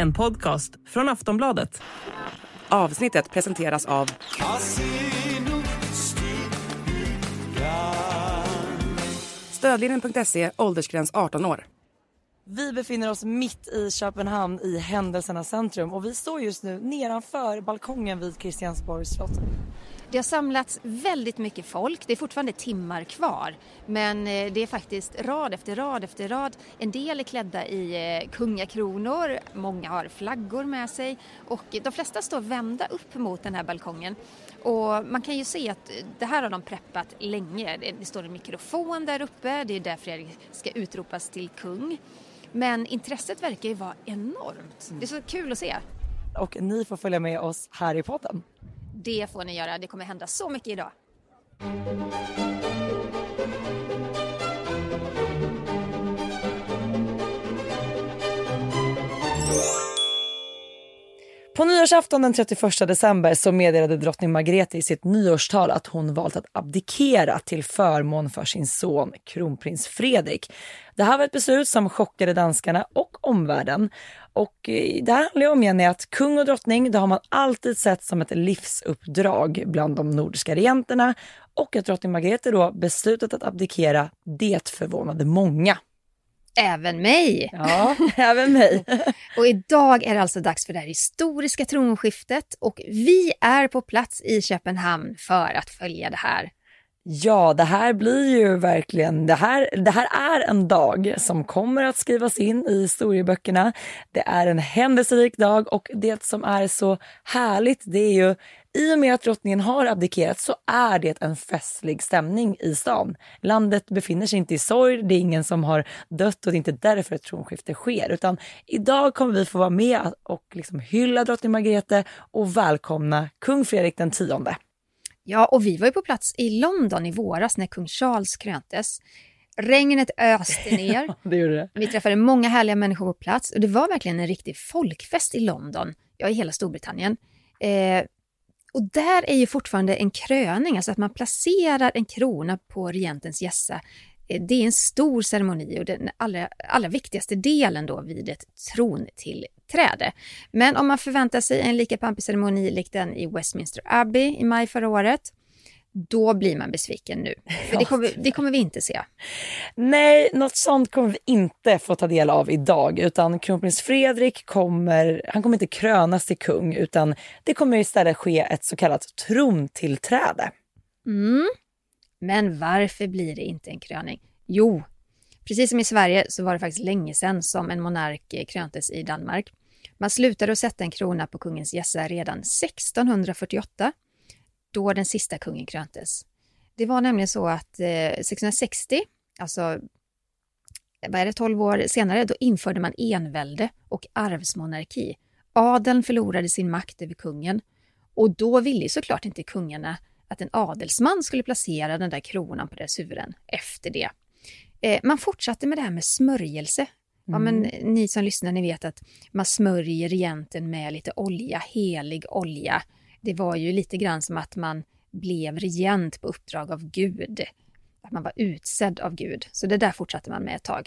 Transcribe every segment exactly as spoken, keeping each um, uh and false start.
En podcast från Aftonbladet. Avsnittet presenteras av Stödlinjen punkt se, åldersgräns arton år. Vi befinner oss mitt i Köpenhamn i händelsernas centrum och vi står just nu nedanför balkongen vid Christiansborgs slott. Det har samlats väldigt mycket folk. Det är fortfarande timmar kvar. Men det är faktiskt rad efter rad efter rad. En del är klädda i kungakronor. Många har flaggor med sig. Och de flesta står vända upp mot den här balkongen. Och man kan ju se att det här har de preppat länge. Det står en mikrofon där uppe. Det är där Fredrik ska utropas till kung. Men intresset verkar ju vara enormt. Det är så kul att se. Och ni får följa med oss här i podden. Det får ni göra. Det kommer hända så mycket idag. På nyårsafton den trettioförsta december så meddelade drottning Margrethe i sitt nyårstal att hon valt att abdikera till förmån för sin son kronprins Fredrik. Det här var ett beslut som chockade danskarna och omvärlden. Och det här handlar om igen att kung och drottning, det har man alltid sett som ett livsuppdrag bland de nordiska regenterna. Och att drottning Margrethe då beslutat att abdikera, det förvånade många. Även mig. Ja, även mig. Och idag är det alltså dags för det här historiska tronskiftet och vi är på plats i Köpenhamn för att följa det här. Ja, det här blir ju verkligen, det här, det här är en dag som kommer att skrivas in i historieböckerna. Det är en händelserik dag och det som är så härligt, det är ju i och med att drottningen har abdikerat så är det en festlig stämning i stan. Landet befinner sig inte i sorg, det är ingen som har dött och det är inte därför ett tronskifte sker. Utan idag kommer vi få vara med och liksom hylla drottning Margrethe och välkomna kung Fredrik den tionde. Ja, och vi var ju på plats i London i våras när kung Charles kröntes. Regnet öste ner. Det gjorde det. Vi träffade många härliga människor på plats och det var verkligen en riktig folkfest i London. Ja, i hela Storbritannien. Eh, och där är ju fortfarande en kröning, alltså att man placerar en krona på regentens hjässa. Eh, det är en stor ceremoni och den allra, allra viktigaste delen då vid ett trontillträde. Men om man förväntar sig en lika pampig ceremoni lik den i Westminster Abbey i maj förra året, då blir man besviken nu. För det kommer, det kommer vi inte se. Nej, något sånt kommer vi inte få ta del av idag. Utan kronprins Fredrik kommer, han kommer inte krönas till kung. Utan det kommer istället ske ett så kallat trontillträde. Mm. Men varför blir det inte en kröning? Jo, precis som i Sverige så var det faktiskt länge sedan som en monark kröntes i Danmark. Man slutade att sätta en krona på kungens hjässa redan sextonhundrafyrtioåtta. Då den sista kungen kröntes. Det var nämligen så att eh, sextonhundrasextio, alltså vad är det, tolv år senare, då införde man envälde och arvsmonarki. Adeln förlorade sin makt över kungen och då ville såklart inte kungarna att en adelsman skulle placera den där kronan på deras huvuden efter det. Eh, man fortsatte med det här med smörjelse. Ja, men ni som lyssnar, ni vet att man smörjer regenten med lite olja, helig olja. Det var ju lite grann som att man blev regent på uppdrag av Gud. Att man var utsedd av Gud. Så det där fortsatte man med ett tag.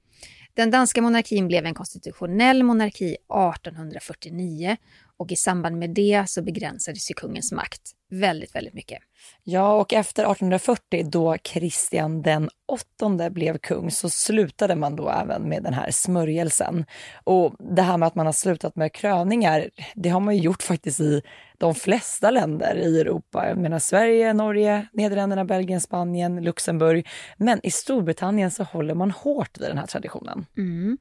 Den danska monarkin blev en konstitutionell monarki artonhundrafyrtionio. Och i samband med det så begränsades ju kungens makt väldigt, väldigt mycket. Ja, och efter artonhundrafyrtio då Kristian den åttonde blev kung så slutade man då även med den här smörjelsen. Och det här med att man har slutat med kröningar, det har man ju gjort faktiskt i de flesta länder i Europa. Jag menar Sverige, Norge, Nederländerna, Belgien, Spanien, Luxemburg. Men i Storbritannien så håller man hårt vid den här traditionen. Mm.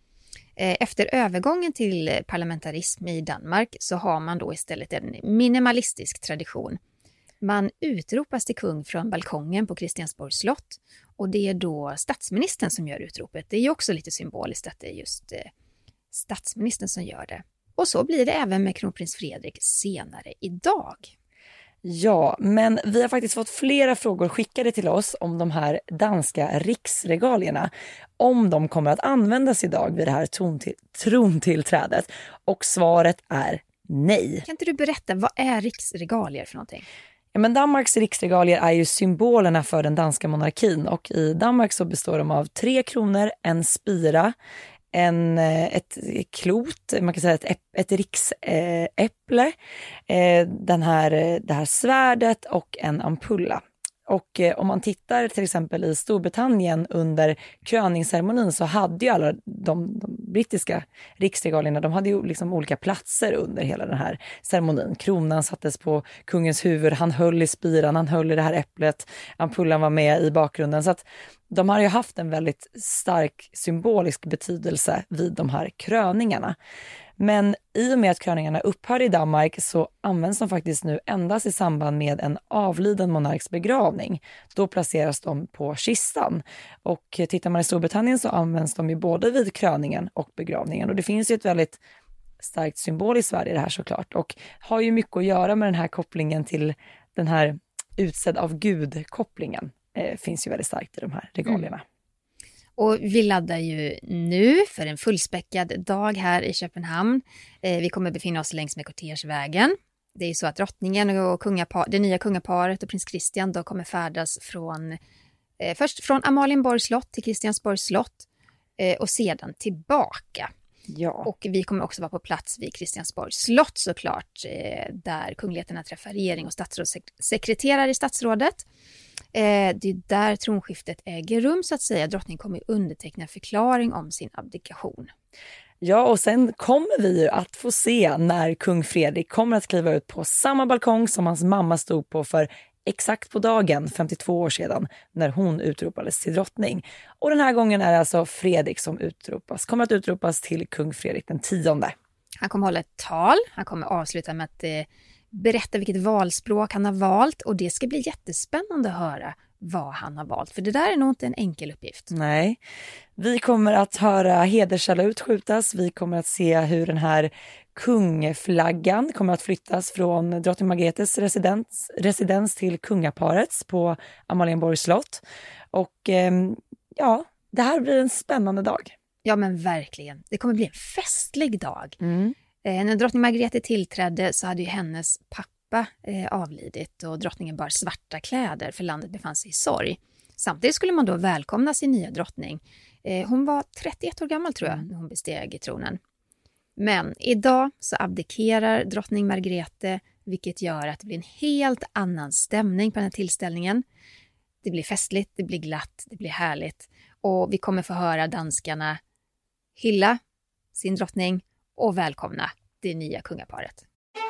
Efter övergången till parlamentarism i Danmark så har man då istället en minimalistisk tradition. Man utropas till kung från balkongen på Christiansborgs slott och det är då statsministern som gör utropet. Det är ju också lite symboliskt att det är just statsministern som gör det. Och så blir det även med kronprins Fredrik senare idag. Ja, men vi har faktiskt fått flera frågor skickade till oss om de här danska riksregalierna. Om de kommer att användas idag vid det här trontill- trontillträdet. Och svaret är nej. Kan inte du berätta, vad är riksregalier för någonting? Ja, men Danmarks riksregalier är ju symbolerna för den danska monarkin. Och i Danmark så består de av tre kronor, en spira, en, ett klot, man kan säga ett, ett riksäpple, eh, den här, det här svärdet och en ampulla. Och eh, om man tittar till exempel i Storbritannien under kröningsceremonin så hade ju alla de, de brittiska riksregalierna, de hade ju liksom olika platser under hela den här ceremonin. Kronan sattes på kungens huvud, han höll i spiran, han höll i det här äpplet, ampullan var med i bakgrunden. Så att de har ju haft en väldigt stark symbolisk betydelse vid de här kröningarna. Men i och med att kröningarna upphör i Danmark så används de faktiskt nu endast i samband med en avliden monarks begravning. Då placeras de på kistan. Och tittar man i Storbritannien så används de ju både vid kröningen och begravningen. Och det finns ju ett väldigt starkt symboliskt värde i det här såklart. Och har ju mycket att göra med den här kopplingen till den här utsedd av Gud-kopplingen. Eh, finns ju väldigt starkt i de här regalierna. Mm. Och vi laddar ju nu för en fullspäckad dag här i Köpenhamn. Eh, vi kommer befinna oss längs med kortegevägen. Det är ju så att drottningen och kungapar, det nya kungaparet och prins Christian då kommer färdas från, eh, först från Amalienborgs slott till Christiansborgs slott eh, och sedan tillbaka. Ja. Och vi kommer också vara på plats vid Christiansborgs slott såklart, eh, där kungligheterna träffar regering och statsrådssekreterare i statsrådet. Eh, det är där tronskiftet äger rum så att säga. Drottning kommer underteckna förklaring om sin abdikation. Ja, och sen kommer vi ju att få se när kung Fredrik kommer att kliva ut på samma balkong som hans mamma stod på för exakt på dagen femtiotvå år sedan när hon utropades till drottning. Och den här gången är det alltså Fredrik som utropas, kommer att utropas till kung Fredrik den tionde. Han kommer hålla ett tal, han kommer avsluta med att eh, berätta vilket valspråk han har valt och det ska bli jättespännande att höra vad han har valt. För det där är nog inte en enkel uppgift. Nej, vi kommer att höra hederssalut skjutas. Vi kommer att se hur den här kungflaggan kommer att flyttas från drottning Margretes residens, residens till kungaparets på Amalienborgs slott. Och eh, ja, det här blir en spännande dag. Ja men verkligen, det kommer bli en festlig dag. Mm. Eh, när drottning Margrethe tillträdde så hade ju hennes pappa eh, avlidit och drottningen bar svarta kläder för landet befann sig i sorg. Samtidigt skulle man då välkomna sin nya drottning. Eh, hon var trettioett år gammal tror jag när hon besteg i tronen. Men idag så abdikerar drottning Margrethe, vilket gör att det blir en helt annan stämning på den här tillställningen. Det blir festligt, det blir glatt, det blir härligt. Och vi kommer få höra danskarna hylla sin drottning och välkomna det nya kungaparet.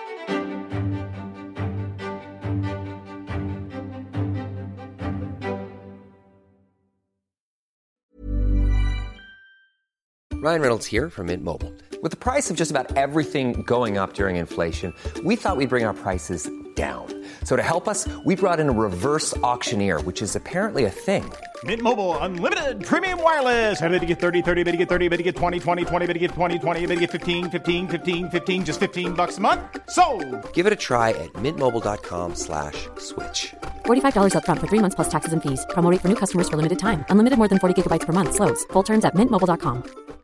Ryan Reynolds here from Mint Mobile. With the price of just about everything going up during inflation, we thought we'd bring our prices down. So to help us, we brought in a reverse auctioneer, which is apparently a thing. Mint Mobile Unlimited Premium Wireless. How to get thirty, thirty, how to get thirty, how to get twenty, twenty, twenty, how to get twenty, twenty, how to get fifteen, fifteen, fifteen, fifteen, just fifteen bucks a month? Sold! Give it a try at mintmobile.com slash switch. forty-five dollars up front for three months plus taxes and fees. Promo rate for new customers for limited time. Unlimited more than forty gigabytes per month. Slows full terms at mint mobile dot com.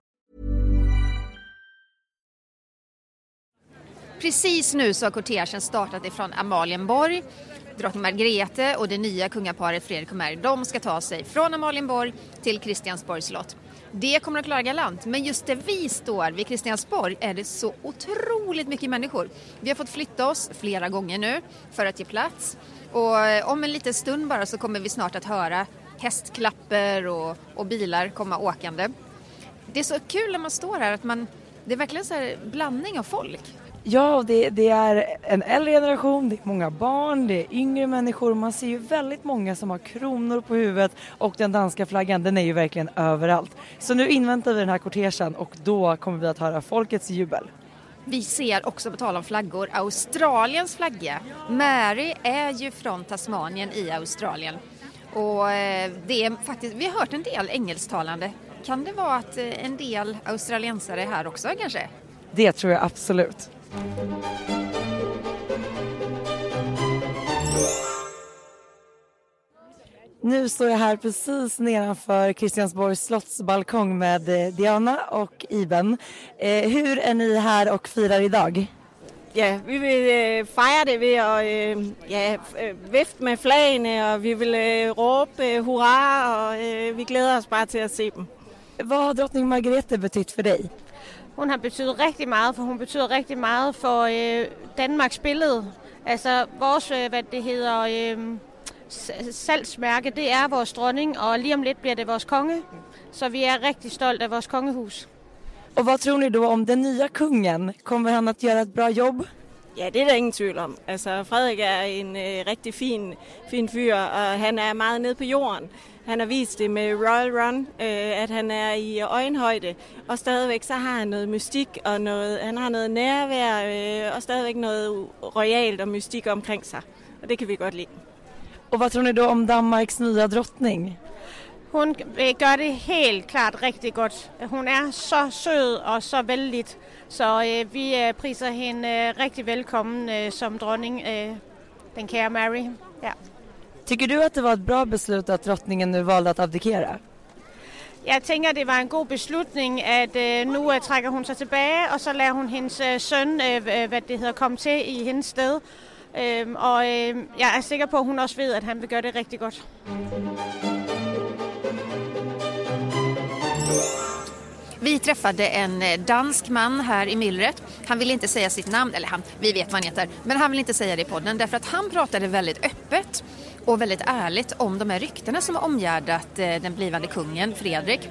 Precis nu så har kortegen startat ifrån Amalienborg. Drottning Margrethe och det nya kungaparet Fredrik och Mary, de ska ta sig från Amalienborg till Christiansborgs slott. Det kommer att klara galant, men just där vi står vid Christiansborg är det så otroligt mycket människor. Vi har fått flytta oss flera gånger nu för att ge plats. Och om en liten stund bara så kommer vi snart att höra hästklapper och, och bilar komma åkande. Det är så kul när man står här att man, det är verkligen så här blandning av folk. Ja, det, det är en äldre generation, det är många barn, det är yngre människor. Man ser ju väldigt många som har kronor på huvudet och den danska flaggan, den är ju verkligen överallt. Så nu inväntar vi den här kortegen och då kommer vi att höra folkets jubel. Vi ser också på tal om flaggor Australiens flagga. Mary är ju från Tasmanien i Australien. Och det är faktiskt, vi har hört en del engelsktalande. Kan det vara att en del australiensare är här också kanske? Det tror jag absolut. Nu står jag här precis nedanför Christiansborgs slottsbalkong med Diana och Iben. Eh, hur är ni här och firar idag? Ja, vi vill øh, fejre det ved at øh, ja, vifte med flagene, og vi vil øh, råbe øh, hurra, og øh, vi glæder os bare til at se dem. Vad har drottning Margrethe betytt för dig? Hun har betydet rigtig meget, for hun betyder rigtig meget for øh, Danmarks billede. Altså vores, øh, hvad det hedder, øh, salgsmærke, det er vores dronning, og lige om lidt bliver det vores konge. Så vi er rigtig stolt af vores kongehus. Och vad tror ni då om den nya kungen? Kommer han att göra ett bra jobb? Ja, det er der ingen tvivl om. Altså, Frederik er en øh, rigtig fin, fin fyr, og han er meget nede på jorden. Han har vist det med Royal Run, øh, at han er i øjenhøjde, og stadigvæk så har han noget mystik, og noget, han har noget nærvær, øh, og stadigvæk noget royalt og mystik omkring sig. Og det kan vi godt lide. Och vad tror ni då om Danmarks nya drottning? Hun gør det helt klart rigtig godt. Hun er så sød og så vældigt, så øh, vi øh, priser hende øh, rigtig velkommen øh, som dronning, øh, den kære Mary. Ja. Tycker du att det var ett bra beslut att drottningen nu valde att abdikera? Jeg tænker, det var en god beslutning, at øh, nu øh, trækker hun sig tilbage, og så lader hun hendes øh, søn, øh, hvad det hedder, komme til i hendes sted. Øh, og øh, jeg er sikker på, at hun også ved, at han vil gøre det rigtig godt. Vi träffade en dansk man här i myllret. Han ville inte säga sitt namn, eller han, vi vet vad han heter, men han vill inte säga det i podden därför att han pratade väldigt öppet och väldigt ärligt om de här ryktena som har omgärdat den blivande kungen Fredrik.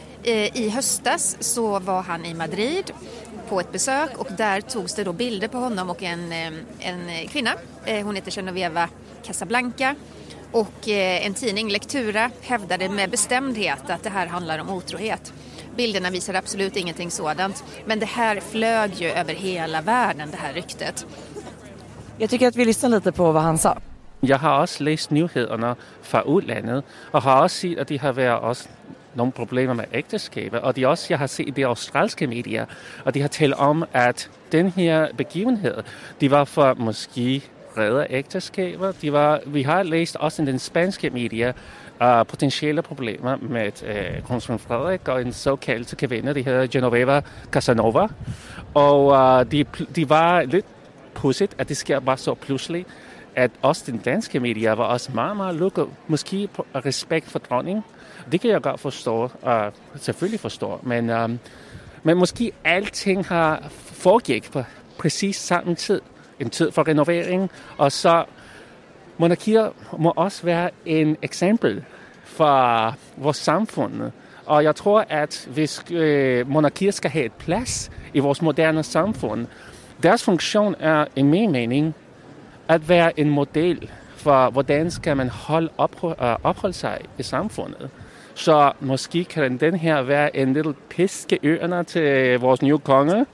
I höstas så var han i Madrid på ett besök och där togs det då bilder på honom och en, en kvinna. Hon heter Genoveva Casablanca. Och en tidning, Lektura, hävdade med bestämdhet att det här handlar om otrohet. Bilderna visar absolut ingenting sådant. Men det här flög ju över hela världen, det här ryktet. Jag tycker att vi lyssnar lite på vad han sa. Jeg har også læst nyhederne fra udlandet, og har også set, at de har været også nogle problemer med ægteskaber. Og de også, jeg har set de australske medier, og de har talt om, at den her begivenhed, de var for måske redde ægteskaber. De var, vi har læst også i den spanske medier, Uh, potentielle problemer med uh, kronprins Frederik og en såkaldt kvinde, det hedder Genoveva Casanova. Og uh, de, de var lidt pudsigt, at det sker bare så pludselig, at også den danske medier var også meget, meget lukket. Måske på respekt for dronning. Det kan jeg godt forstå, uh, selvfølgelig forstå. Men, um, men måske alting har foregik på præcis samme tid. En tid for renovering, og så monarkier må også være en eksempel for vores samfund. Og jeg tror, at hvis øh, monarkier skal have et plads i vores moderne samfund, deres funktion er, i min mening, at være en model for, hvordan skal man holde op, øh, opholde sig i samfundet. Så måske kan den her være en lille piske ørerne til vores nye konge,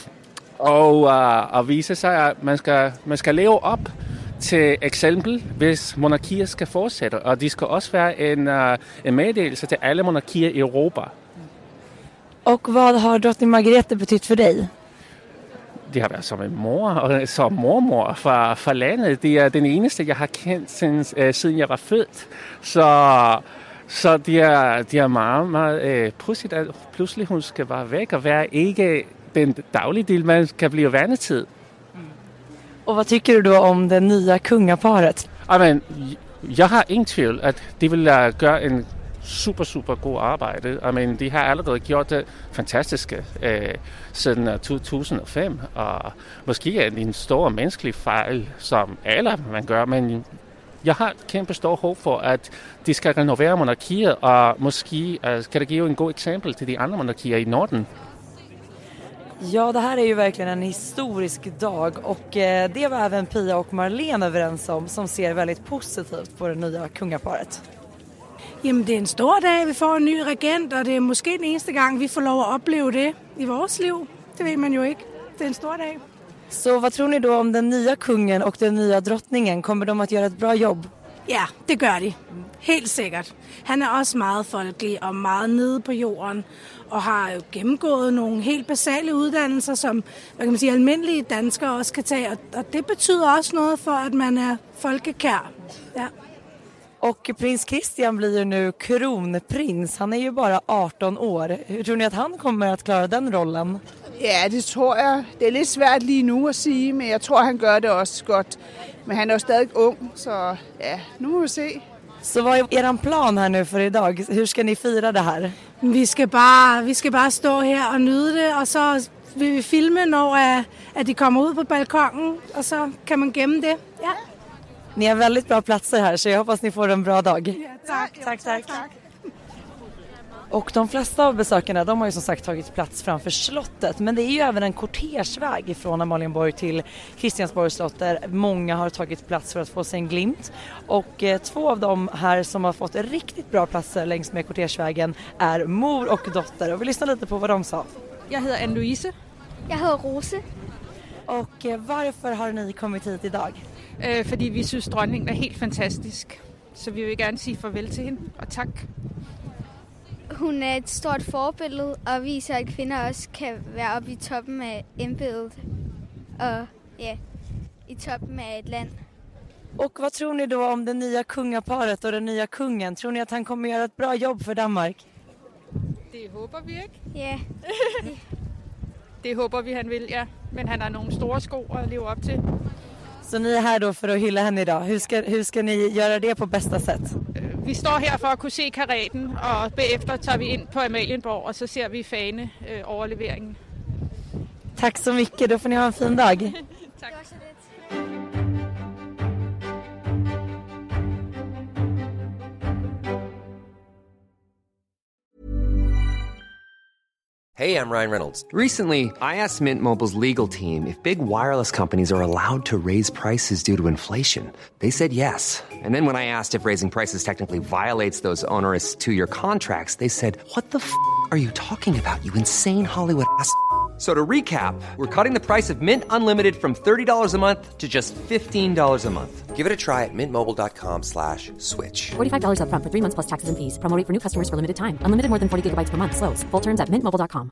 og, øh, og vise sig, at man skal, man skal leve op til eksempel, hvis monarkier skal fortsætte, og de skal også være en, uh, en meddelelse til alle monarkier i Europa. Och vad har drottning Margrethe betytt för dig? De har været som en mor og som mormor for, for landet. Det er den eneste, jeg har kendt siden, uh, siden jeg var født. Så, så de, er, de er meget, meget uh, pudsigt, at pludselig hun skal bare væk og være ikke den daglige del, man kan blive vanetid. Och vad tycker du då om det nya kungaparet? Amen, jeg har ingen tvivl, at de vil uh, gøre en super, super god arbejde. Amen, de har allerede gjort det fantastiske uh, siden uh, to tusind og fem. Og måske er det en stor menneskelig fejl, som alle man gør, men jeg har et kæmpe stor håb for, at de skal renovere monarkiet, og måske uh, kan det give en god eksempel til de andre monarkier i Norden. Ja, det här är ju verkligen en historisk dag och eh, det var även Pia och Marlene överens om, som ser väldigt positivt på det nya kungaparet. Jamen, det er en stor dag, vi får en ny regent, og det er måske den eneste gang, vi får lov at opleve det i vores liv. Det ved man jo ikke. Det er en stor dag. Så vad tror ni då om den nya kungen och den nya drottningen? Kommer de att göra ett bra jobb? Ja, det gør de. Helt sikkert. Han er også meget folkelig og meget nede på jorden, og har jo gennemgået nogle helt basale uddannelser, som hvad kan man sige, almindelige danskere også kan tage. Og det betyder også noget for, at man er folkekær. Ja. Och prins Christian blir ju nu kronprins. Han är ju bara arton år. Hur tror ni att han kommer att klara den rollen? Ja, det tror jeg. Det er lidt svært lige nu at sige, men jeg tror, han gør det også godt. Men han er jo stadig ung, så ja, nu må vi se. Så vad är er plan här nu för idag? Hur ska ni fira det här? Vi ska bare, vi skal bare stå her og nyde det, og så vil vi filme, når at, at de kommer ud på balkongen, og så kan man gemme det. Ja. Ni har väldigt bra platser här, så jag hoppas ni får en bra dag. Ja, tack. Tack, tack. tack. Och de flesta av besökarna, de har ju som sagt tagit plats framför slottet. Men det är ju även en kortegeväg från Amalienborg till Christiansborgs slott där många har tagit plats för att få sig en glimt. Och eh, två av dem här som har fått riktigt bra platser längs med kortegevägen är mor och dotter. Och vi lyssnar lite på vad de sa. Jag heter Anne-Louise. Jag heter Rose. Och eh, varför har ni kommit hit idag? Øh, fordi vi synes, dronningen er helt fantastisk. Så vi vil gerne sige farvel til hende, og tak. Hun er et stort forbillede og viser, at kvinder også kan være oppe i toppen af embedet og ja, i toppen af et land. Och vad tror ni då om det nya kungaparet och den nya kungen? Tror ni att han kommer göra ett bra jobb för Danmark? Det håber vi ikke. Ja. Det håber vi, han vil, ja. Men han har nogle store sko at leve op til. Så ni är här då för att hylla henne idag. Hur ska, hur ska ni göra det på bästa sätt? Vi står her for at kunne se karetten, og bagefter tager vi ind på Amalienborg, og så ser vi fane øh, overleveringen. Tack så mycket, då får ni ha en fin dag. Tak. Hey, I'm Ryan Reynolds. Recently, I asked Mint Mobile's legal team if big wireless companies are allowed to raise prices due to inflation. They said yes. And then when I asked if raising prices technically violates those onerous two-year contracts, they said, what the f*** are you talking about, you insane Hollywood ass f- So to recap, we're cutting the price of Mint Unlimited from thirty dollars a month to just fifteen dollars a month. Give it a try at mintmobile.com slash switch. forty-five dollars up front for three months plus taxes and fees. Promo rate for new customers for limited time. Unlimited more than forty gigabytes per month. Slows full terms at mint mobile dot com.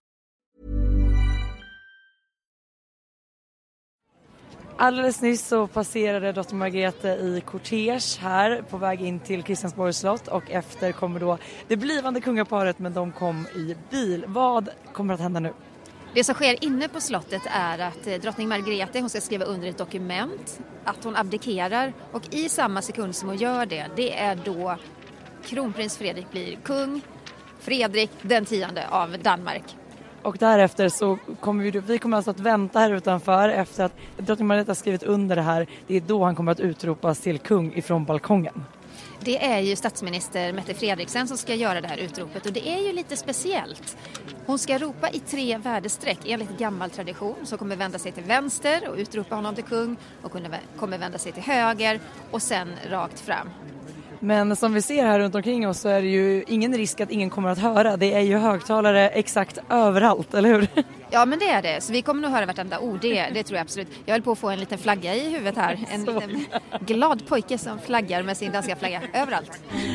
Alldeles nyss så passerade drottning Margrethe i kortege här på väg in till Christiansborgs slott och efter kommer då det blivande kungaparet, men de kom i bil. Vad kommer att hända nu? Det som sker inne på slottet är att drottning Margrethe, hon ska skriva under ett dokument att hon abdikerar, och i samma sekund som hon gör det, det är då kronprins Fredrik blir kung, Fredrik den tionde av Danmark. Och därefter så kommer vi, vi kommer alltså att vänta här utanför efter att drottning Margrethe har skrivit under det här. Det är då han kommer att utropas till kung ifrån balkongen. Det är ju statsminister Mette Frederiksen som ska göra det här utropet, och det är ju lite speciellt. Hon ska ropa i tre värdestreck enligt gammal tradition, som kommer vända sig till vänster och utropa honom till kung, och kommer vända sig till höger och sen rakt fram. Men som vi ser här runt omkring oss så är det ju ingen risk att ingen kommer att höra. Det är ju högtalare exakt överallt, eller hur? Ja, men det är det. Så vi kommer nog höra vartenda ord. Det, det tror jag absolut. Jag höll på att få en liten flagga i huvudet här. En liten glad pojke som flaggar med sin danska flagga överallt.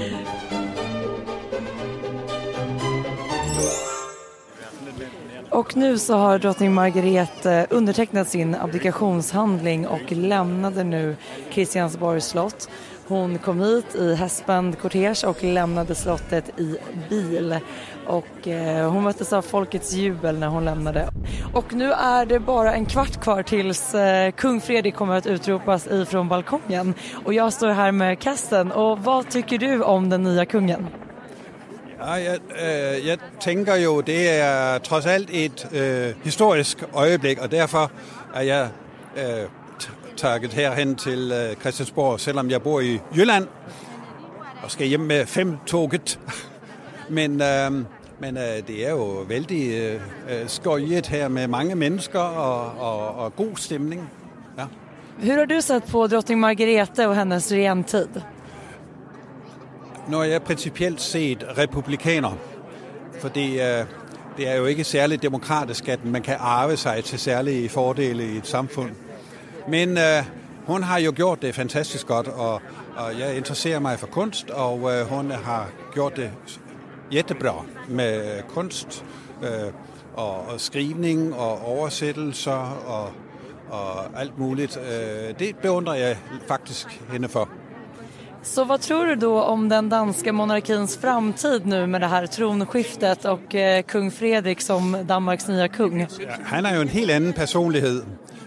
Och nu så har drottning Margrethe undertecknat sin abdikationshandling och lämnade nu Christiansborgs slott. Hon kom hit i hästspänd kortege och lämnade slottet i bil. Och eh, hon möttes av folkets jubel när hon lämnade. Och nu är det bara en kvart kvar tills eh, kung Fredrik kommer att utropas ifrån balkongen. Och jag står här med Kasten. Och vad tycker du om den nya kungen? Ja, jeg, øh, jeg tænker jo, det er trods alt et øh, historisk øjeblik, og derfor er jeg øh, taget herhen til øh, Christiansborg, selvom jeg bor i Jylland og skal hjem med femtoget. men øh, men øh, det er jo vældig øh, skøjet her med mange mennesker og, og, og god stemning. Ja. Hur har du sett på drottning Margrethe och hennes regentid? Når jeg er principielt set republikaner, fordi øh, det er jo ikke særligt demokratisk, at man kan arve sig til særlige fordele i et samfund. Men øh, hun har jo gjort det fantastisk godt, og, og jeg interesserer mig for kunst, og øh, hun har gjort det jättebra med kunst øh, og, og skrivning og oversættelser og, og alt muligt. Øh, det beundrer jeg faktisk hende for. Så vad tror du då om den danska monarkins framtid nu med det här tronskiftet och eh, kung Fredrik som Danmarks nya kung? Han er jo en helt anden personlighed,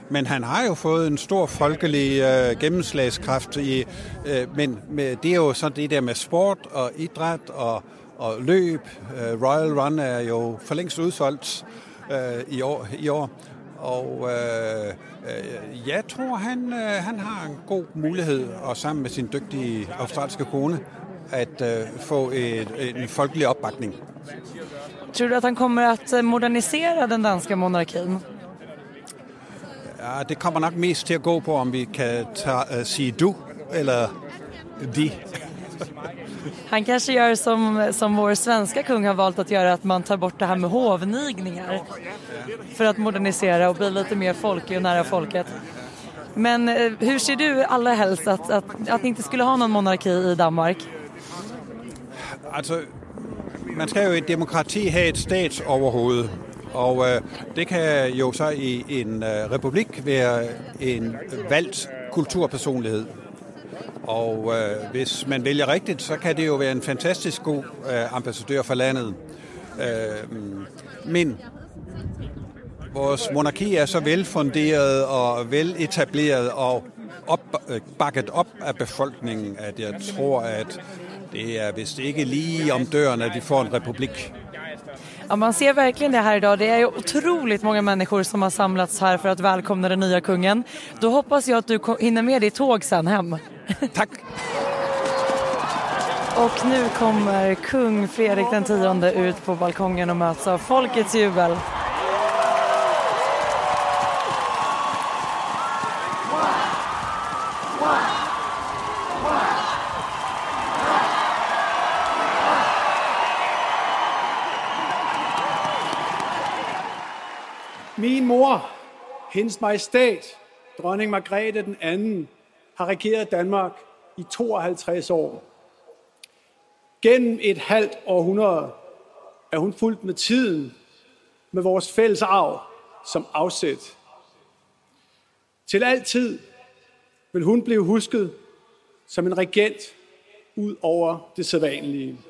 Men han har jo fået en stor folkelig øh, gennemslagskraft. I, øh, men med, det er jo sådan det der med sport og idræt og, og løb. Øh, Royal Run er jo for længst udsolgt øh, i, år, i år. Og øh, øh, jeg tror, han, øh, han har en god mulighed, og sammen med sin dygtige australske kone, at øh, få et, en folkelig opbakning. Tror du att han kommer att modernisera den danska monarkin? Ja, det kommer nok mest til at gå på, om vi kan ta, uh, sige du eller de. Han kanske gör som, som vår svenska kung har valt att göra, att man tar bort det här med hovnigningar för att modernisera och bli lite mer folkig och nära folket. Men eh, hur ser du allra helst att, att, att ni inte skulle ha någon monarki i Danmark? Altså, man skal jo i demokrati have et statsoverhoved, og øh, det kan jo så i en øh, republik være en valgt kulturpersonlighed. Og øh, hvis man vælger rigtigt, så kan det jo være en fantastisk god øh, ambassadør for landet. Øh, men vores monarki er så velfunderet og veletableret og op, øh, bakket op af befolkningen, at jeg tror, at det er vist ikke lige om døren, at de får en republik. Ja, man ser verkligen det här idag. Det är ju otroligt många människor som har samlats här för att välkomna den nya kungen. Då hoppas jag att du hinner med ditt tåg sen hem. Tack! Och nu kommer kung Fredrik den tionde ut på balkongen och möts av folkets jubel. Min mor, hendes majestæt, dronning Margrethe den anden, har regeret Danmark i tooghalvtreds år. Gennem et halvt århundrede er hun fulgt med tiden, med vores fælles arv som afsæt. Til altid vil hun blive husket som en regent ud over det sædvanlige.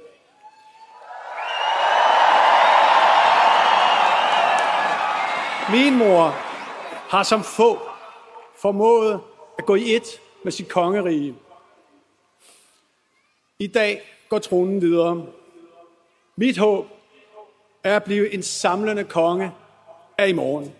Min mor har som få formået at gå i ét med sit kongerige. I dag går tronen videre. Mit håb er at blive en samlende konge af i morgen.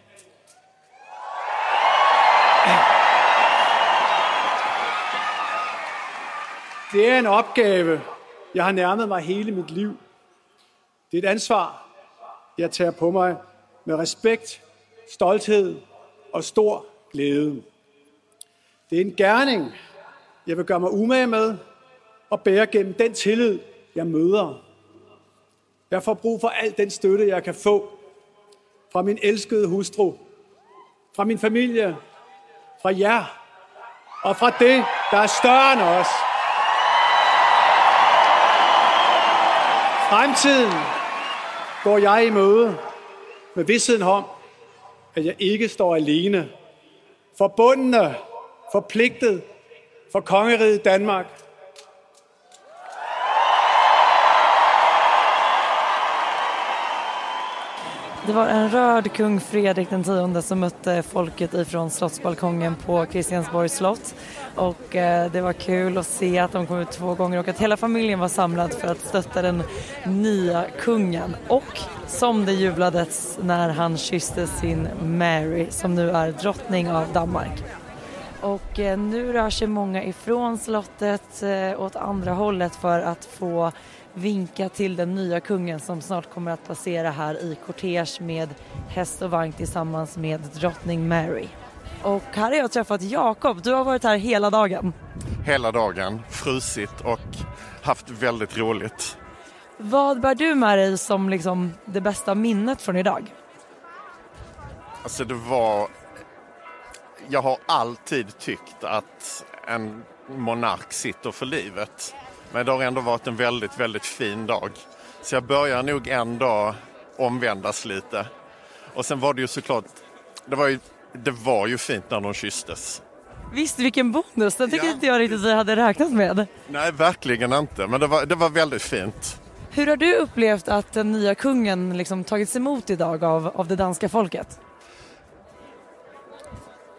Det er en opgave, jeg har nærmet mig hele mit liv. Det er et ansvar, jeg tager på mig med respekt, stolthed og stor glæde. Det er en gerning, jeg vil gøre mig umage med og bære gennem den tillid, jeg møder. Jeg får brug for al den støtte, jeg kan få fra min elskede hustru, fra min familie, fra jer og fra det, der er større end os. Fremtiden går jeg i møde med vidstheden om, at jeg ikke står alene. Forbundne, forpligtet for kongeriget Danmark. Det var en rörd kung Fredrik den tionde som mötte folket ifrån slottsbalkongen på Christiansborgs slott. Och eh, det var kul att se att de kom ut två gånger och att hela familjen var samlad för att stötta den nya kungen. Och som det jublades när han kysste sin Mary som nu är drottning av Danmark. Och eh, nu rör sig många ifrån slottet eh, åt andra hållet för att få vinka till den nya kungen som snart kommer att passera här i kortege med häst och vagn tillsammans med drottning Mary. Och här har jag träffat Jakob. Du har varit här hela dagen. Hela dagen, frusit och haft väldigt roligt. Vad bär du med dig som liksom det bästa minnet från idag? Alltså det var... Jag har alltid tyckt att en monark sitter för livet. Men det har ändå varit en väldigt, väldigt fin dag. Så jag börjar nog ändå omvändas lite. Och sen var det ju såklart... Det var ju, det var ju fint när de kysstes. Visst, vilken bonus. Det tycker ja. inte jag riktigt att jag hade räknat med. Nej, verkligen inte. Men det var, det var väldigt fint. Hur har du upplevt att den nya kungen liksom tagits emot idag av, av det danska folket?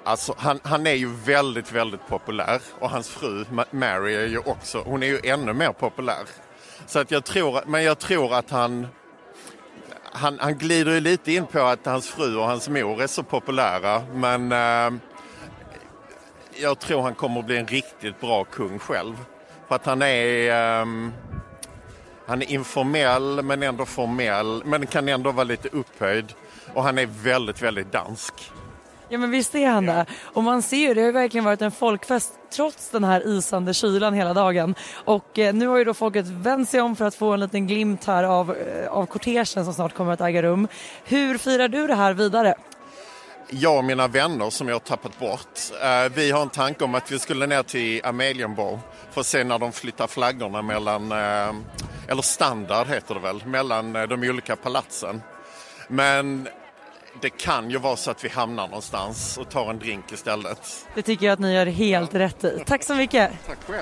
Alltså, han, han är ju väldigt, väldigt populär. Och hans fru Mary är ju också, hon är ju ännu mer populär. Så att jag tror, men jag tror att han, han, han glider ju lite in på att hans fru och hans mor är så populära. Men eh, jag tror han kommer att bli en riktigt bra kung själv. För att han är, eh, han är informell men ändå formell. Men kan ändå vara lite upphöjd. Och han är väldigt, väldigt dansk. Ja, men visst är han det. Och man ser ju, det har ju verkligen varit en folkfest trots den här isande kylan hela dagen. Och eh, nu har ju då folket vänt sig om för att få en liten glimt här av, eh, av kortegen som snart kommer att äga rum. Hur firar du det här vidare? Jag och mina vänner som jag har tappat bort, eh, vi har en tanke om att vi skulle ner till Amalienborg för att se när de flyttar flaggorna mellan, eh, eller standard heter det väl, mellan eh, de olika palatsen. Men det kan ju vara så att vi hamnar någonstans och tar en drink istället. Det tycker jag att ni gör helt rätt i. Tack så mycket. Tack själv.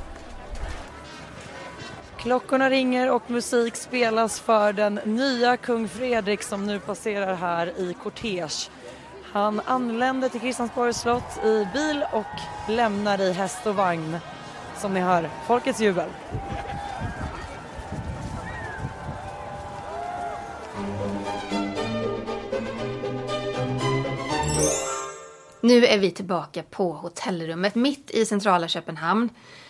Klockorna ringer och musik spelas för den nya kung Fredrik som nu passerar här i kortege. Han anländer till Kristiansborgs slott i bil och lämnar i häst och vagn. Som ni hör, folkets jubel. Nu är vi tillbaka på hotellrummet mitt i centrala Köpenhamn.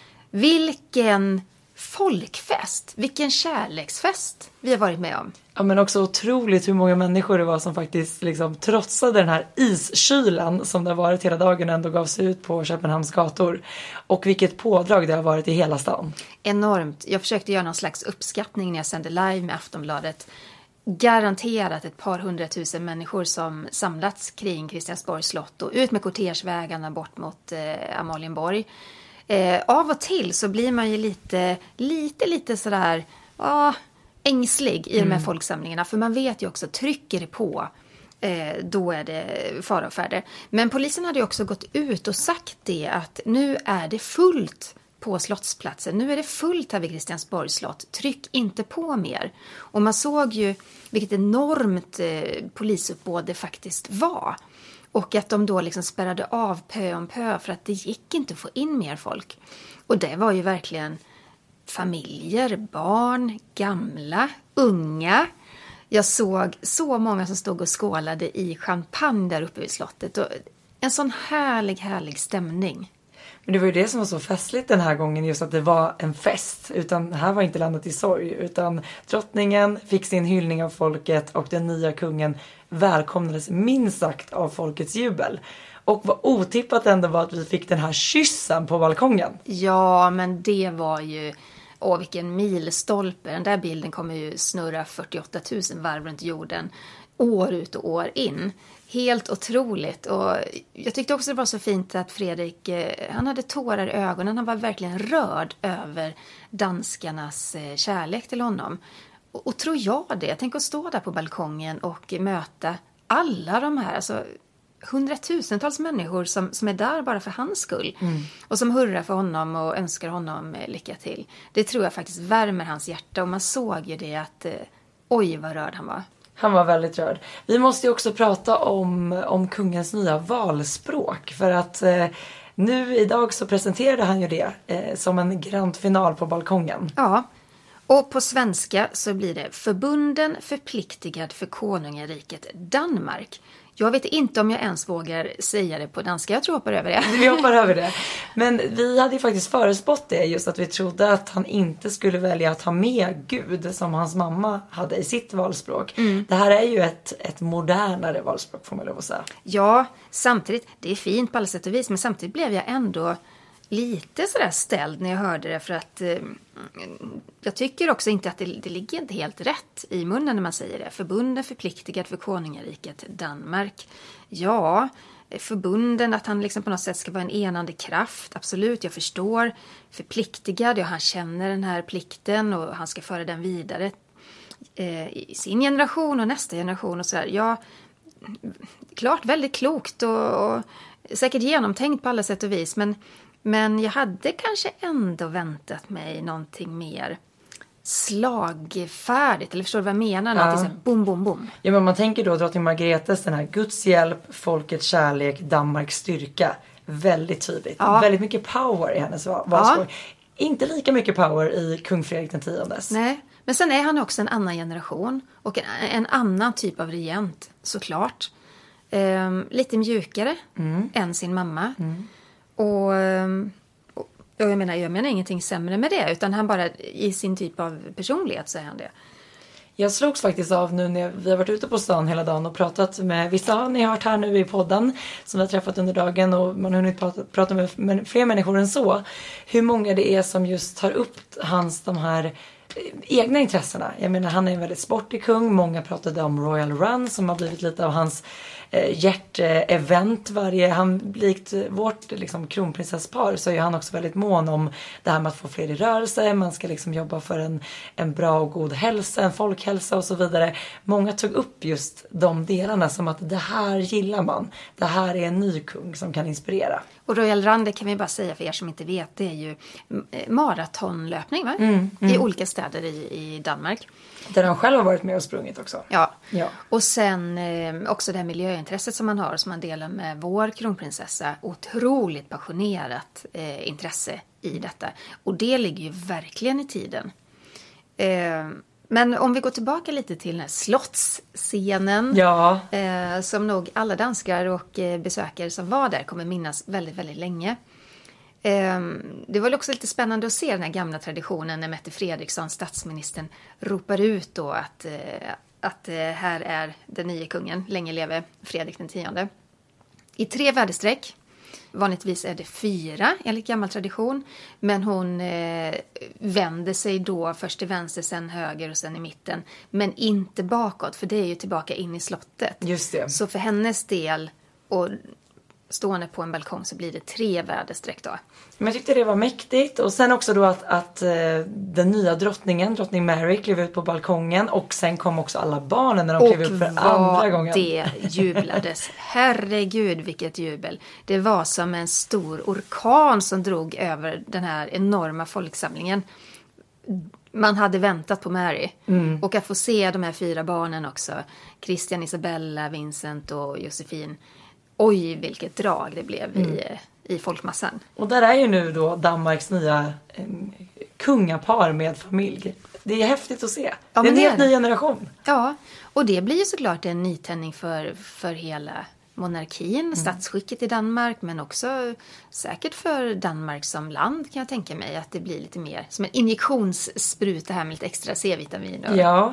Vilken folkfest, vilken kärleksfest vi har varit med om. Ja, men också otroligt hur många människor det var som faktiskt liksom trotsade den här iskylan som det har varit hela dagen ändå gav sig ut på Köpenhamns gator. Och vilket pådrag det har varit i hela stan. Enormt. Jag försökte göra någon slags uppskattning när jag sände live med Aftonbladet. Garanterat ett par hundratusen människor som samlats kring Kristiansborgs slott och ut med kortegevägarna bort mot eh, Amalienborg. Eh, av och till så blir man ju lite, lite, lite sådär ah, ängslig i mm. de här folksamlingarna. För man vet ju också, trycker det på, eh, då är det fara och färde. Men polisen hade ju också gått ut och sagt det att nu är det fullt på slottsplatsen. Nu är det fullt här vid Kristiansborgs slott. Tryck inte på mer. Och man såg ju vilket enormt eh, polisuppbåd det faktiskt var. Och att de då liksom spärrade av pö om pö för att det gick inte att få in mer folk. Och det var ju verkligen familjer, barn, gamla, unga. Jag såg så många som stod och skålade i champagne där uppe vid slottet. Och en sån härlig, härlig stämning. Men det var ju det som var så festligt den här gången, just att det var en fest. Utan här var inte landet i sorg. Utan drottningen fick sin hyllning av folket och den nya kungen välkomnades minst sagt av folkets jubel. Och vad otippat ändå var att vi fick den här kyssen på balkongen. Ja, men det var ju... Åh, vilken milstolpe. Den där bilden kommer ju snurra fyrtioåtta tusen varv runt jorden. År ut och år in. Helt otroligt. Och jag tyckte också det var så fint att Fredrik, han hade tårar i ögonen. Han var verkligen rörd över danskarnas kärlek till honom. Och, och tror jag det. Tänk att stå där på balkongen och möta alla de här, alltså hundratusentals människor som, som är där bara för hans skull. Mm. Och som hurrar för honom och önskar honom lycka till. Det tror jag faktiskt värmer hans hjärta. Och man såg ju det att, oj vad rörd han var. Han var väldigt rörd. Vi måste ju också prata om, om kungens nya valspråk. För att eh, nu idag så presenterade han ju det eh, som en grand final på balkongen. Ja, och på svenska så blir det förbunden förpliktigad för konungariket Danmark. Jag vet inte om jag ens vågar säga det på danska. Jag tror jag hoppar över det. Vi hoppar över det. Men vi hade ju faktiskt förespått det. Just att vi trodde att han inte skulle välja att ha med Gud som hans mamma hade i sitt valspråk. Mm. Det här är ju ett, ett modernare valspråk får man lov att säga. Ja, samtidigt. Det är fint på alla sätt och vis. Men samtidigt blev jag ändå lite sådär ställd när jag hörde det. För att eh, jag tycker också inte att det, det ligger inte helt rätt i munnen när man säger det. Förbunden förpliktigad för konungariket Danmark. Ja, förbunden att han liksom på något sätt ska vara en enande kraft. Absolut, jag förstår. Förpliktigad, ja han känner den här plikten och han ska föra den vidare eh, i sin generation och nästa generation och sådär. Ja, klart väldigt klokt och, och säkert genomtänkt på alla sätt och vis. Men, men jag hade kanske ändå väntat mig någonting mer slagfärdigt. Eller förstår du vad jag menar? Ja. Att det är så här, bom, bom, bom. Ja, men man tänker då drottning Margretes, den här Guds hjälp, folkets kärlek, Danmarks styrka. Väldigt tydligt. Ja. Väldigt mycket power i hennes valspråk. Ja. Inte lika mycket power i kung Fredrik den tiondes. Nej, men sen är han också en annan generation. Och en, en annan typ av regent, såklart. Um, lite mjukare mm. än sin mamma. Mm. Och, och jag menar, jag menar ingenting sämre med det. Utan han bara, i sin typ av personlighet så är han det. Jag slogs faktiskt av nu när vi har varit ute på stan hela dagen och pratat med vissa har ni hört här nu i podden som vi har träffat under dagen och man har hunnit prata, prata med fler människor än så. Hur många det är som just tar upp hans de här egna intressena. Jag menar, han är en väldigt sportig kung. Många pratade om Royal Run som har blivit lite av hans eh, hjärtevent varje. Han, likt vårt liksom, kronprinsesspar så är han också väldigt mån om det här med att få fler i rörelse. Man ska liksom jobba för en, en bra och god hälsa, en folkhälsa och så vidare. Många tog upp just de delarna som att det här gillar man. Det här är en ny kung som kan inspirera. Och Royal Run, det kan vi bara säga för er som inte vet, det är ju maratonlöpning va? Mm, mm. I olika städer i, i Danmark. Där han själv har varit med och sprungit också. Ja, ja. Och sen eh, också det här miljöintresset som man har, som man delar med vår kronprinsessa. Otroligt passionerat eh, intresse i detta. Och det ligger ju verkligen i tiden. Eh, Men om vi går tillbaka lite till den här slottsscenen ja. eh, som nog alla danskar och eh, besökare som var där kommer minnas väldigt, väldigt länge. Eh, det var också lite spännande att se den här gamla traditionen när Mette Fredriksson, statsministern, ropar ut då att, eh, att eh, här är den nya kungen, länge leve Fredrik den tionde. I tre väderstreck. Vanligtvis är det fyra enligt gammal tradition. Men hon eh, vänder sig då först till vänster, sen höger och sen i mitten. Men inte bakåt, för det är ju tillbaka in i slottet. Just det. Så för hennes del, och stående på en balkong, så blir det tre väderstreck då. Men jag tyckte det var mäktigt. Och sen också då att, att eh, den nya drottningen, drottning Mary, klev ut på balkongen. Och sen kom också alla barnen när de klev ut för andra gången. Och det jublades. Herregud, vilket jubel. Det var som en stor orkan som drog över den här enorma folksamlingen. Man hade väntat på Mary. Mm. Och att få se de här fyra barnen också. Christian, Isabella, Vincent och Josefin. Oj, vilket drag det blev mm. i, i folkmassan. Och där är ju nu då Danmarks nya eh, kungapar med familj. Det är häftigt att se. Ja, det är en helt ny generation. Ja, och det blir ju såklart en nytändning för, för hela monarkin, mm. statsskicket i Danmark. Men också säkert för Danmark som land kan jag tänka mig. Att det blir lite mer som en injektionsspruta här med lite extra C-vitamin. Ja.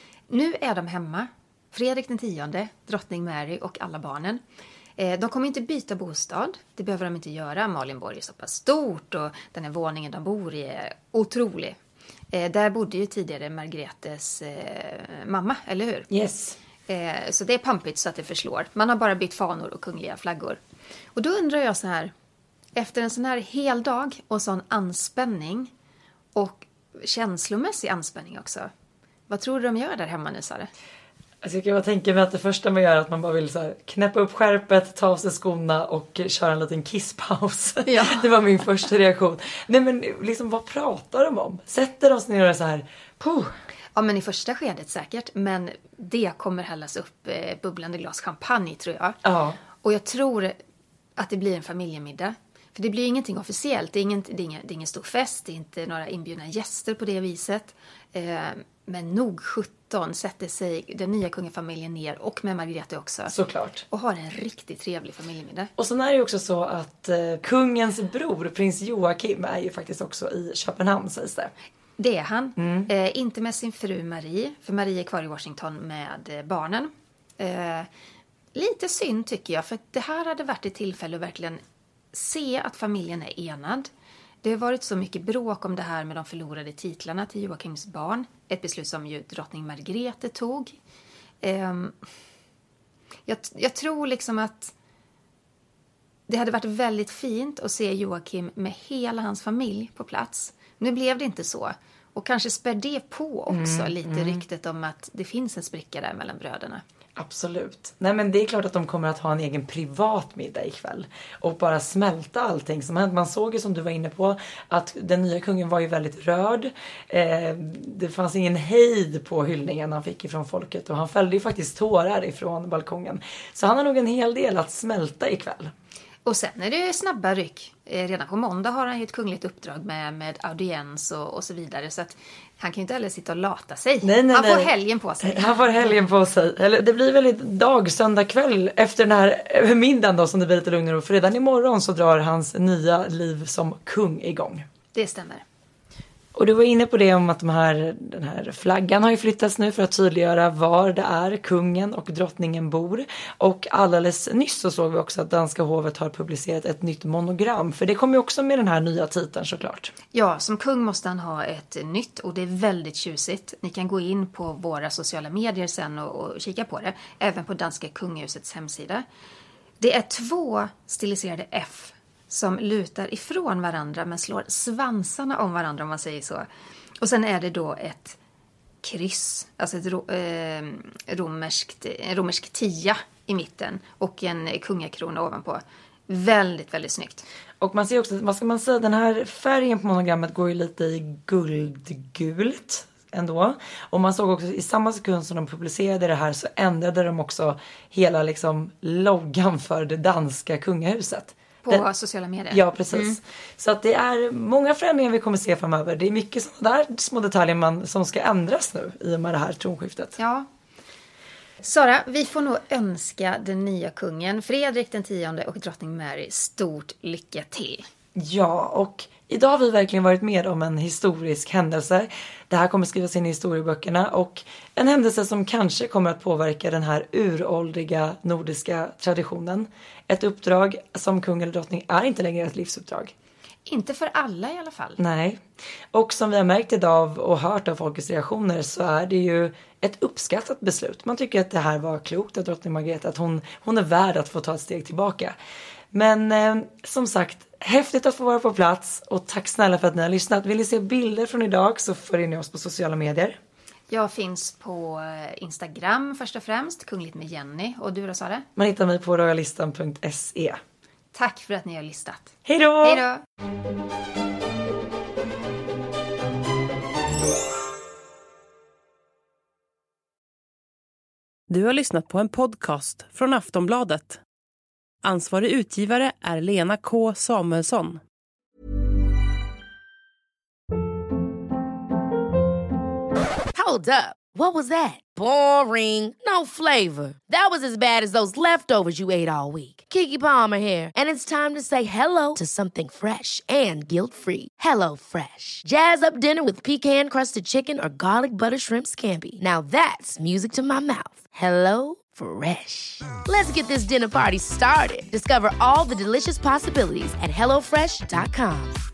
Nu är de hemma. Fredrik den tionde, drottning Mary och alla barnen. De kommer inte byta bostad, det behöver de inte göra. Malmborg är så pass stort och den här våningen de bor i är otrolig. Där bodde ju tidigare Margretes mamma, eller hur? Yes. Så det är pampigt så att det förslår. Man har bara bytt fanor och kungliga flaggor. Och då undrar jag så här, efter en sån här hel dag och sån anspänning och känslomässig anspänning också. Vad tror du de gör där hemma nu, Sara? Alltså jag kan bara tänka mig att det första man gör är att man bara vill så här, knäppa upp skärpet, ta av sig skorna och köra en liten kisspaus. Ja. Det var min första reaktion. Nej men liksom, vad pratar de om? Sätter de sig ner och så här, puh. Ja, men i första skedet säkert. Men det kommer hällas upp eh, bubblande glas champagne, tror jag. Ja. Och jag tror att det blir en familjemiddag. För det blir ingenting officiellt. Det är ingen, det är ingen, det är ingen stor fest. Det är inte några inbjudna gäster på det viset. Eh, men nog sjutton sätter sig den nya kungafamiljen ner. Och med Margrethe också. Såklart. Och har en riktigt trevlig familjemiddag. Och sen är det ju också så att eh, kungens bror, prins Joakim, är ju faktiskt också i Köpenhamn, sägs det. Det är han. Mm. Eh, inte med sin fru Marie. För Marie är kvar i Washington med eh, barnen. Eh, lite synd tycker jag. För det här hade varit ett tillfälle att verkligen se att familjen är enad. Det har varit så mycket bråk om det här med de förlorade titlarna till Joakims barn. Ett beslut som ju drottning Margrethe tog. Eh, jag, jag tror liksom att det hade varit väldigt fint att se Joakim med hela hans familj på plats. Nu blev det inte så. Och kanske spär det på också Mm, lite mm. ryktet om att det finns en spricka där mellan bröderna. Absolut. Nej, men det är klart att de kommer att ha en egen privat middag ikväll. Och bara smälta allting som hänt. Man såg ju, som du var inne på, att den nya kungen var ju väldigt rörd. Eh, det fanns ingen hejd på hyllningen han fick ifrån folket. Och han fällde ju faktiskt tårar ifrån balkongen. Så han har nog en hel del att smälta ikväll. Och sen är det snabba ryck. Eh, Redan på måndag har han ju ett kungligt uppdrag med, med audiens och, och så vidare. Så att han kan ju inte heller sitta och lata sig. Nej, nej, han får nej. helgen på sig. Han får helgen på sig. Eller det blir väl ett dag, söndag kväll efter den här middagen då, som det blir lite lugnare. För redan imorgon så drar hans nya liv som kung igång. Det stämmer. Och du var inne på det om att de här, den här flaggan har ju flyttats nu för att tydliggöra var det är kungen och drottningen bor. Och alldeles nyss så såg vi också att danska hovet har publicerat ett nytt monogram. För det kommer ju också med den här nya titeln såklart. Ja, som kung måste han ha ett nytt och det är väldigt tjusigt. Ni kan gå in på våra sociala medier sen och, och kika på det. Även på danska kungahusets hemsida. Det är två stiliserade F som lutar ifrån varandra men slår svansarna om varandra, om man säger så. Och sen är det då ett kryss, alltså ett ro, eh, romerskt, en romersk tia i mitten och en kungakrona ovanpå. Väldigt, väldigt snyggt. Och man ser också, vad ska man säga, den här färgen på monogrammet går ju lite i guldgult ändå. Och man såg också i samma sekund som de publicerade det här så ändrade de också hela liksom loggan för det danska kungahuset. På Den, sociala medier. Ja, precis. Mm. Så att det är många förändringar vi kommer se framöver. Det är mycket sådana där små detaljer man, som ska ändras nu i och med det här tronskiftet. Ja. Sara, vi får nog önska den nya kungen, Fredrik den tionde och drottning Mary, stort lycka till. Ja, och idag har vi verkligen varit med om en historisk händelse. Det här kommer skrivas in i historieböckerna och en händelse som kanske kommer att påverka den här uråldriga nordiska traditionen. Ett uppdrag som kung eller drottning är inte längre ett livsuppdrag. Inte för alla i alla fall. Nej, och som vi har märkt idag och hört av folkets reaktioner så är det ju ett uppskattat beslut. Man tycker att det här var klokt av drottning Margrethe, att hon, hon är värd att få ta ett steg tillbaka. Men eh, som sagt, häftigt att få vara på plats och tack snälla för att ni har lyssnat. Vill ni se bilder från idag så följer ni oss på sociala medier. Jag finns på Instagram först och främst, Kungligt med Jenny. Och du då, Sara? Man hittar mig på royalistan punkt se. Tack för att ni har listat. Hej då! Hej då! Du har lyssnat på en podcast från Aftonbladet. Ansvarig utgivare är Lena K. Samuelsson. Hold up. What was that? Boring. No flavor. That was as bad as those leftovers you ate all week. Keke Palmer here, and it's time to say hello to something fresh and guilt-free. Hello Fresh. Jazz up dinner with pecan-crusted chicken or garlic butter shrimp scampi. Now that's music to my mouth. Hello Fresh. Let's get this dinner party started. Discover all the delicious possibilities at hello fresh dot com.